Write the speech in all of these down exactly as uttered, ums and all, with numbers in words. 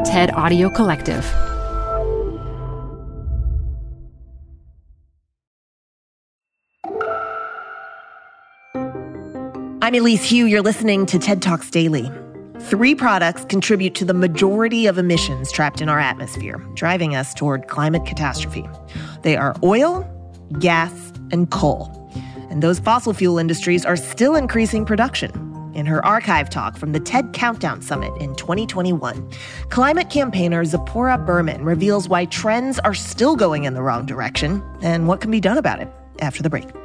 TED Audio Collective. I'm Elise Hu. You're listening to TED Talks Daily. Three products contribute to the majority of emissions trapped in our atmosphere, driving us toward climate catastrophe. They are oil, gas, and coal. And those fossil fuel industries are still increasing production. In her archive talk from the TED Countdown Summit in twenty twenty-one, climate campaigner Zipporah Berman reveals why trends are still going in the wrong direction and what can be done about it after the break.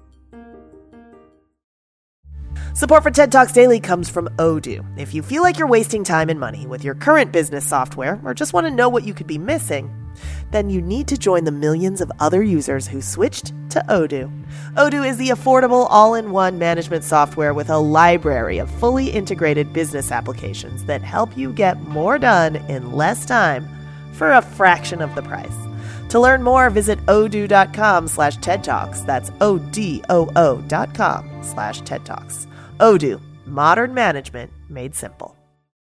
Support for TED Talks Daily comes from Odoo. If you feel like you're wasting time and money with your current business software or just want to know what you could be missing, then you need to join the millions of other users who switched to Odoo. Odoo is the affordable all-in-one management software with a library of fully integrated business applications that help you get more done in less time for a fraction of the price. To learn more, visit odoo.com slash TED Talks. That's O-D-O-O dot com slash TED Talks. Odoo, modern management made simple.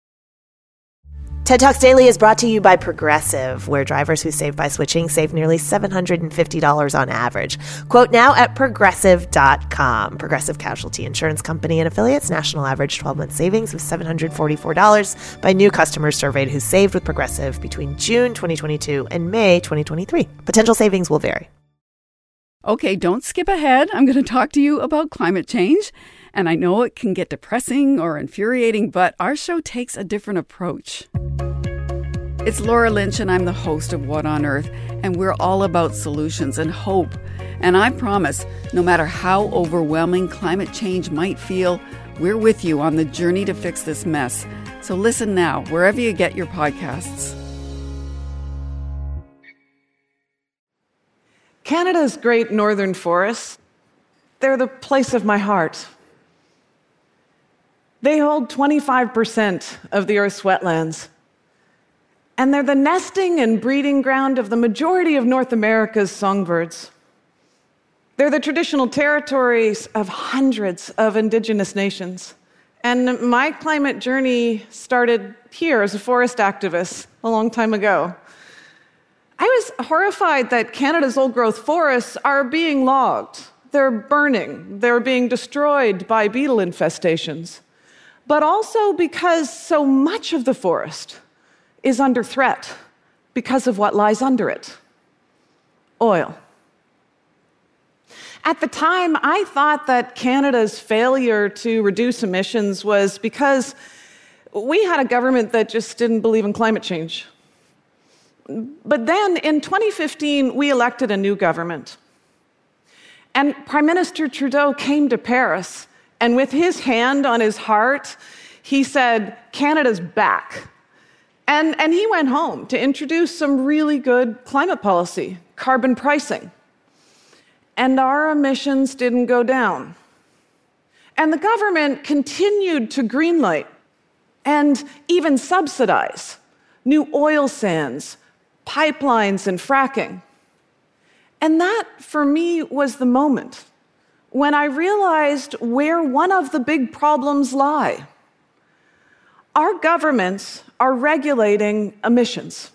TED Talks Daily is brought to you by Progressive, where drivers who save by switching save nearly seven hundred fifty dollars on average. Quote now at progressive dot com. Progressive Casualty Insurance Company and affiliates. National average twelve-month savings of seven hundred forty-four dollars by new customers surveyed who saved with Progressive between June twenty twenty-two and May twenty twenty-three. Potential savings will vary. Okay, don't skip ahead. I'm going to talk to you about climate change. And I know it can get depressing or infuriating, but our show takes a different approach. It's Laura Lynch, and I'm the host of What on Earth, and we're all about solutions and hope. And I promise, no matter how overwhelming climate change might feel, we're with you on the journey to fix this mess. So listen now, wherever you get your podcasts. Canada's great northern forests, they're the place of my heart. They hold twenty-five percent of the Earth's wetlands. And they're the nesting and breeding ground of the majority of North America's songbirds. They're the traditional territories of hundreds of Indigenous nations. And my climate journey started here as a forest activist a long time ago. I was horrified that Canada's old-growth forests are being logged. They're burning. They're being destroyed by beetle infestations. But also because so much of the forest is under threat because of what lies under it. Oil. At the time, I thought that Canada's failure to reduce emissions was because we had a government that just didn't believe in climate change. But then, in twenty fifteen, we elected a new government. And Prime Minister Trudeau came to Paris, and with his hand on his heart, he said, Canada's back. And, and he went home to introduce some really good climate policy, carbon pricing. And our emissions didn't go down. And the government continued to greenlight and even subsidize new oil sands, pipelines, and fracking. And that, for me, was the moment when I realized where one of the big problems lie. Our governments are regulating emissions,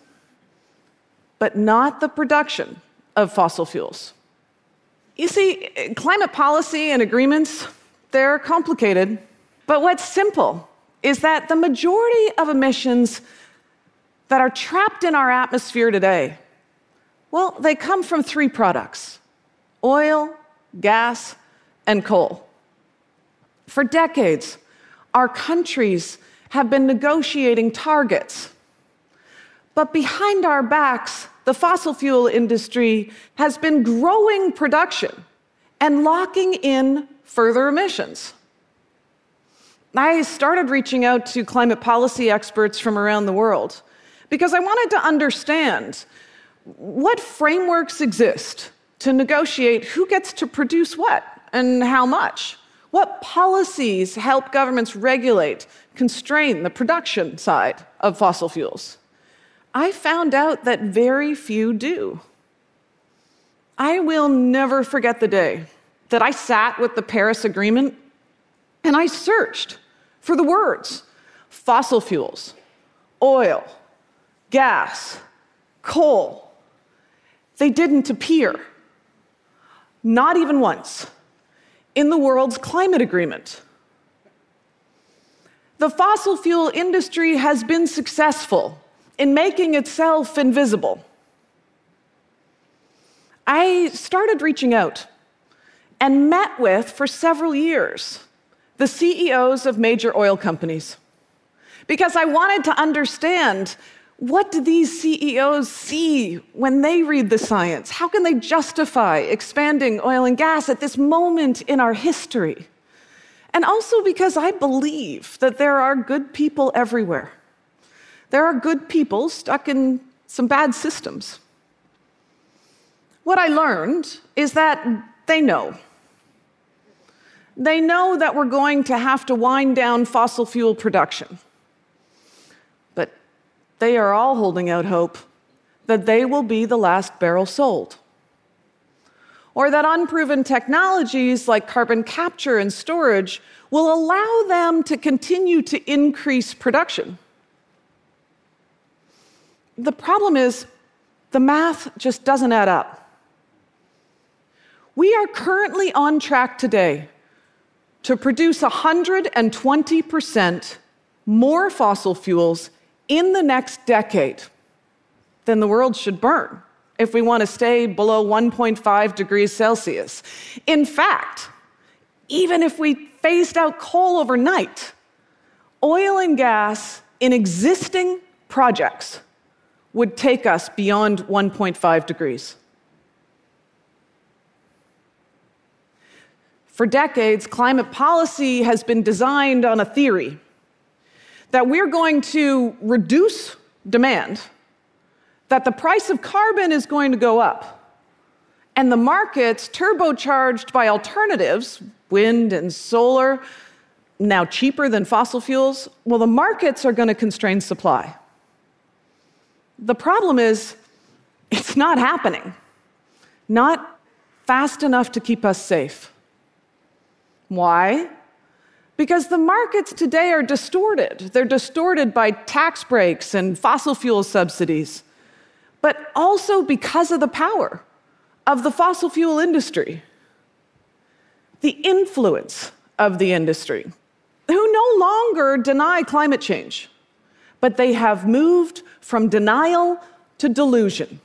but not the production of fossil fuels. You see, climate policy and agreements, they're complicated, but what's simple is that the majority of emissions that are trapped in our atmosphere today, well, they come from three products: oil, gas, and coal. For decades, our countries have been negotiating targets. But behind our backs, the fossil fuel industry has been growing production and locking in further emissions. I started reaching out to climate policy experts from around the world because I wanted to understand what frameworks exist to negotiate who gets to produce what and how much. What policies help governments regulate, constrain the production side of fossil fuels? I found out that very few do. I will never forget the day that I sat with the Paris Agreement and I searched for the words fossil fuels, oil, gas, coal, they didn't appear, not even once, in the world's climate agreement. The fossil fuel industry has been successful in making itself invisible. I started reaching out and met with, for several years, the C E Os of major oil companies, because I wanted to understand, what do these C E Os see when they read the science? How can they justify expanding oil and gas at this moment in our history? And also because I believe that there are good people everywhere. There are good people stuck in some bad systems. What I learned is that they know. They know that we're going to have to wind down fossil fuel production. But they are all holding out hope that they will be the last barrel sold, or that unproven technologies like carbon capture and storage will allow them to continue to increase production. The problem is, the math just doesn't add up. We are currently on track today to produce one hundred twenty percent more fossil fuels in the next decade than the world should burn if we want to stay below one point five degrees Celsius. In fact, even if we phased out coal overnight, oil and gas in existing projects would take us beyond one point five degrees. For decades, climate policy has been designed on a theory that we're going to reduce demand, that the price of carbon is going to go up, and the markets, turbocharged by alternatives, wind and solar, now cheaper than fossil fuels, well, the markets are going to constrain supply. The problem is, it's not happening. Not fast enough to keep us safe. Why? Because the markets today are distorted. They're distorted by tax breaks and fossil fuel subsidies, but also because of the power of the fossil fuel industry, the influence of the industry, who no longer deny climate change, but they have moved from denial to delusion.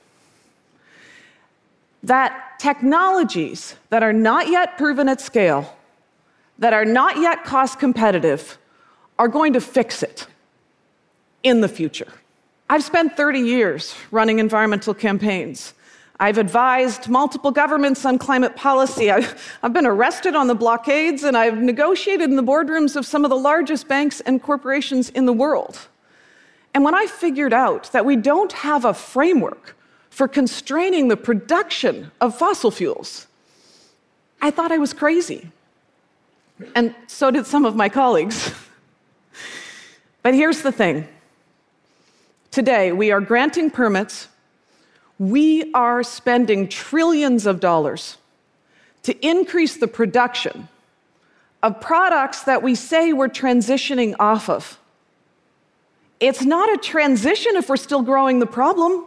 That technologies that are not yet proven at scale, that are not yet cost competitive, are going to fix it in the future. I've spent thirty years running environmental campaigns. I've advised multiple governments on climate policy. I've, I've been arrested on the blockades, and I've negotiated in the boardrooms of some of the largest banks and corporations in the world. And when I figured out that we don't have a framework for constraining the production of fossil fuels, I thought I was crazy. And so did some of my colleagues. But here's the thing. Today, we are granting permits. We are spending trillions of dollars to increase the production of products that we say we're transitioning off of. It's not a transition if we're still growing the problem.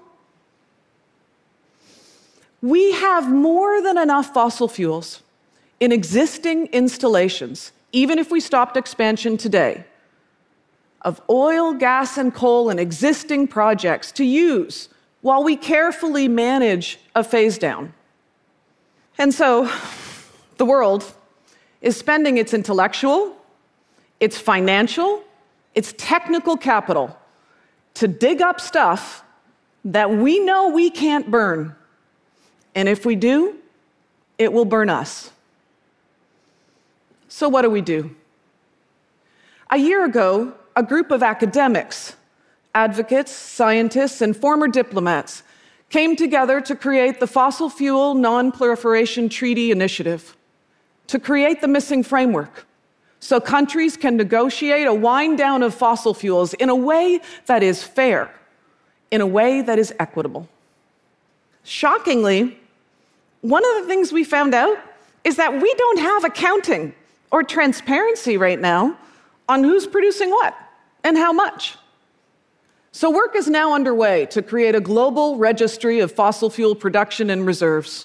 We have more than enough fossil fuels in existing installations, even if we stopped expansion today, of oil, gas, and coal in existing projects to use while we carefully manage a phase down. And so, the world is spending its intellectual, its financial, its technical capital to dig up stuff that we know we can't burn. And if we do, it will burn us. So what do we do? A year ago, a group of academics, advocates, scientists, and former diplomats came together to create the Fossil Fuel Non-Proliferation Treaty Initiative, to create the missing framework so countries can negotiate a wind down of fossil fuels in a way that is fair, in a way that is equitable. Shockingly, one of the things we found out is that we don't have accounting or transparency right now on who's producing what and how much. So work is now underway to create a global registry of fossil fuel production and reserves.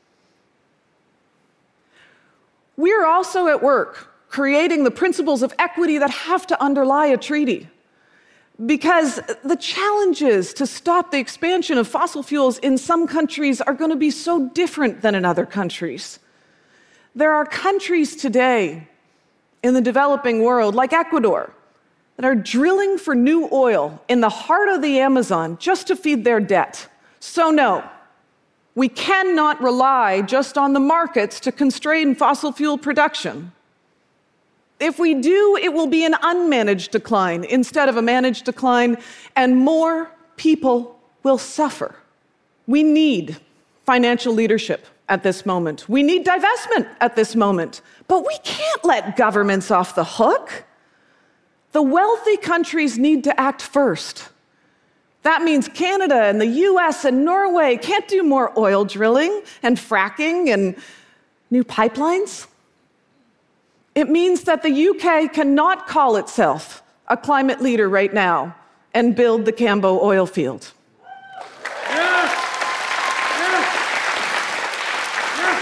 We're also at work creating the principles of equity that have to underlie a treaty. Because the challenges to stop the expansion of fossil fuels in some countries are going to be so different than in other countries. There are countries today in the developing world, like Ecuador, that are drilling for new oil in the heart of the Amazon just to feed their debt. So no, we cannot rely just on the markets to constrain fossil fuel production. If we do, it will be an unmanaged decline instead of a managed decline, and more people will suffer. We need financial leadership at this moment. We need divestment at this moment. But we can't let governments off the hook. The wealthy countries need to act first. That means Canada and the U S and Norway can't do more oil drilling and fracking and new pipelines. It means that the U K cannot call itself a climate leader right now and build the Cambo oil field. Yeah. Yeah. Yeah.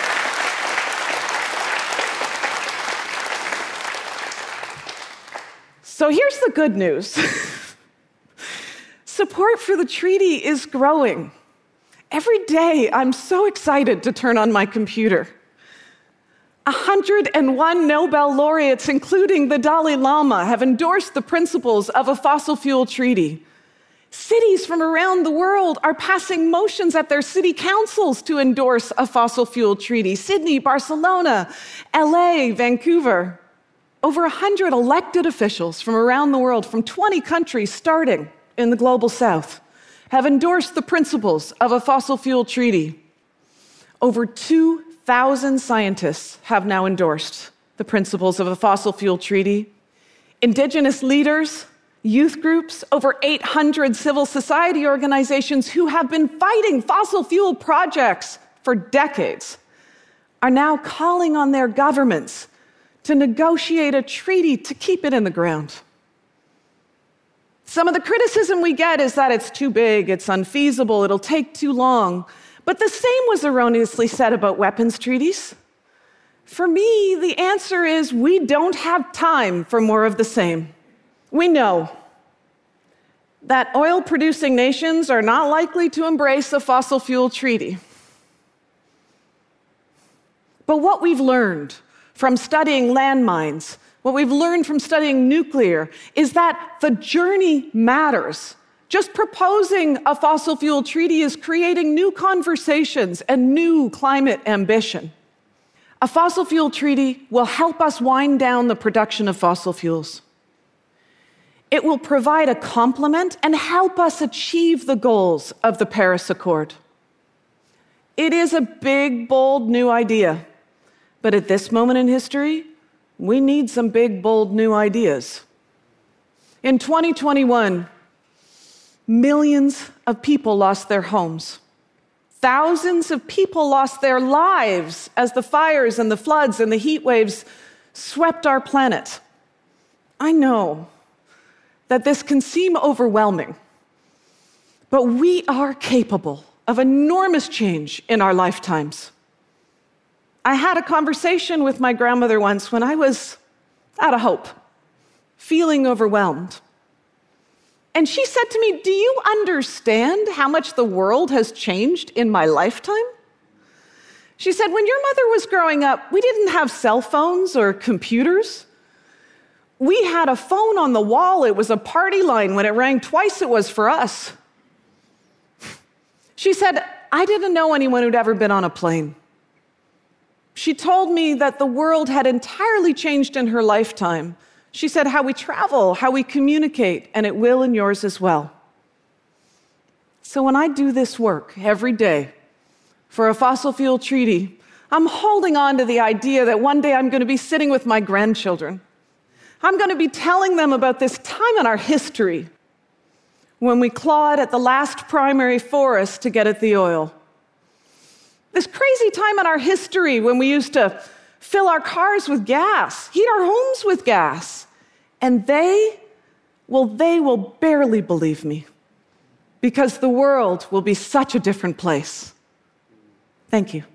So here's the good news. Support for the treaty is growing. Every day, I'm so excited to turn on my computer. one hundred one Nobel laureates, including the Dalai Lama, have endorsed the principles of a fossil fuel treaty. Cities from around the world are passing motions at their city councils to endorse a fossil fuel treaty. Sydney, Barcelona, L A, Vancouver. Over one hundred elected officials from around the world, from twenty countries starting in the global south, have endorsed the principles of a fossil fuel treaty. Over two thousand scientists have now endorsed the principles of a fossil fuel treaty. Indigenous leaders, youth groups, over eight hundred civil society organizations who have been fighting fossil fuel projects for decades are now calling on their governments to negotiate a treaty to keep it in the ground. Some of the criticism we get is that it's too big, it's unfeasible, it'll take too long. But the same was erroneously said about weapons treaties. For me, the answer is we don't have time for more of the same. We know that oil-producing nations are not likely to embrace a fossil fuel treaty. But what we've learned from studying landmines, what we've learned from studying nuclear, is that the journey matters. Just proposing a fossil fuel treaty is creating new conversations and new climate ambition. A fossil fuel treaty will help us wind down the production of fossil fuels. It will provide a complement and help us achieve the goals of the Paris Accord. It is a big, bold, new idea. But at this moment in history, we need some big, bold, new ideas. In twenty twenty-one, millions of people lost their homes. Thousands of people lost their lives as the fires and the floods and the heat waves swept our planet. I know that this can seem overwhelming, but we are capable of enormous change in our lifetimes. I had a conversation with my grandmother once when I was out of hope, feeling overwhelmed. And she said to me, "Do you understand how much the world has changed in my lifetime?" She said, "When your mother was growing up, we didn't have cell phones or computers. We had a phone on the wall. It was a party line. When it rang twice, it was for us." She said, "I didn't know anyone who'd ever been on a plane." She told me that the world had entirely changed in her lifetime. She said, how we travel, how we communicate, and it will in yours as well. So when I do this work every day for a fossil fuel treaty, I'm holding on to the idea that one day I'm going to be sitting with my grandchildren. I'm going to be telling them about this time in our history when we clawed at the last primary forest to get at the oil. This crazy time in our history when we used to fill our cars with gas, heat our homes with gas. And they, well, they will barely believe me because the world will be such a different place. Thank you.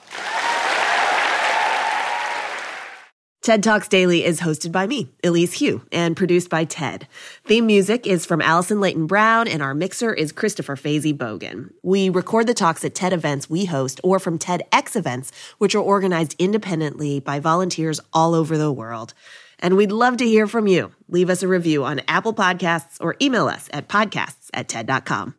TED Talks Daily is hosted by me, Elise Hu, and produced by TED. Theme music is from Allison Leighton Brown, and our mixer is Christopher Fazy Bogan. We record the talks at TED events we host or from TEDx events, which are organized independently by volunteers all over the world. And we'd love to hear from you. Leave us a review on Apple Podcasts or email us at podcasts at TED dot com.